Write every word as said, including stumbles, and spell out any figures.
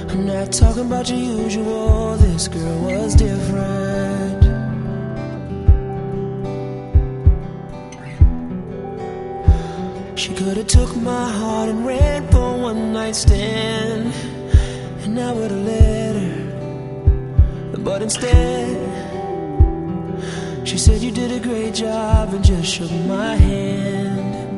I'm not talking about your usual, this girl was different. She could've took my heart and ran for one night stand, and I would've let her, but instead she said you did a great job and just shook my hand.